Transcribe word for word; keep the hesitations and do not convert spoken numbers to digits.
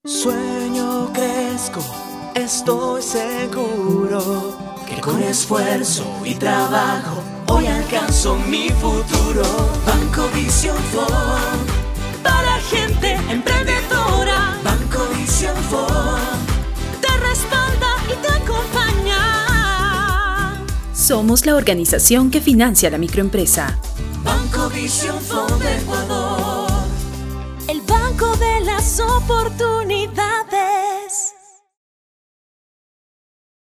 Sueño, crezco, estoy seguro que con esfuerzo y trabajo hoy alcanzo mi futuro. Banco Vision Fund, para gente emprendedora. Banco Vision Fund te respalda y te acompaña. Somos la organización que financia la microempresa. Banco Vision Fund de Ecuador, el banco de las oportunidades.